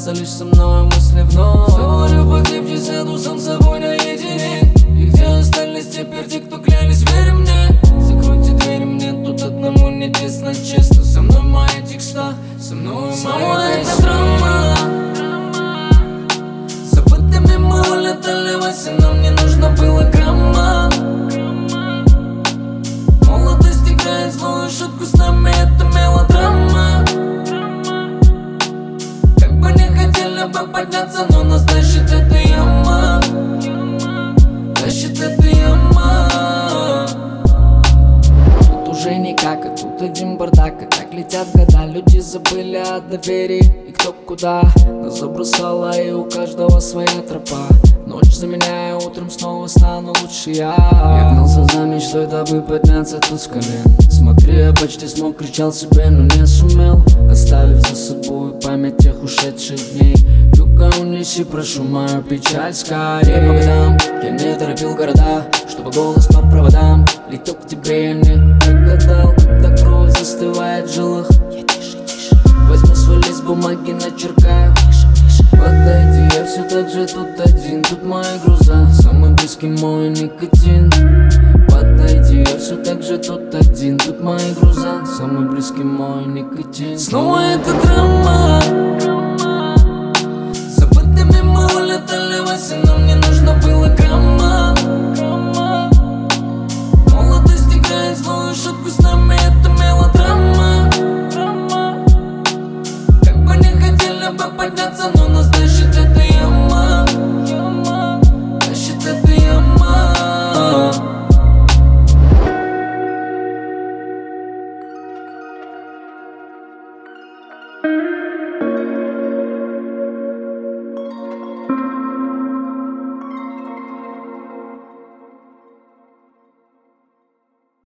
оставаться лишь со мной мысли вновь. Заварю покрепче, сяду сам с собой наедине. И где остались теперь те, кто клялись, верь мне? Закройте двери, мне тут одному не тесно, честно. Со мной мои текста, со мной моя драма. Забытыми мы улетали в осень, нам не нужно было грамма. Молодость играет злую шутку с нами, это мелодрама. Как бы не хотели бы подняться, но нас тащит эта яма. Тащит эта яма. Тут уже никак, а тут один бардак. И так летят года, люди забыли о доверии. И кто куда нас забросала, и у каждого своя тропа. Ночь заменяю, утром снова стану лучше я. Я гнался за мечтой, дабы подняться тут с колен. Смотри, я почти смог, кричал себе, но не сумел. Оставив за собой память тех ушедших дней. Юга, унеси, прошу мою печаль скорее. По годам я не торопил города, чтобы голос по проводам летел к тебе, я не прогадал. Когда кровь застывает в жилах, я тише, тише возьму свой лист бумаги, начеркаю. Подойди, я все так же тут один, тут мои груза, самый близкий мой никотин. Подойди, я все так же тут один, тут мои груза, самый близкий мой никотин. Снова эта драма. Забытыми мы улетали в осень, нам не нужно было грамма. Молодость играет злую шутку с нами, это мелодрама. Как бы не хотели бы подняться, но нас тащит эта яма. Тащит эта яма.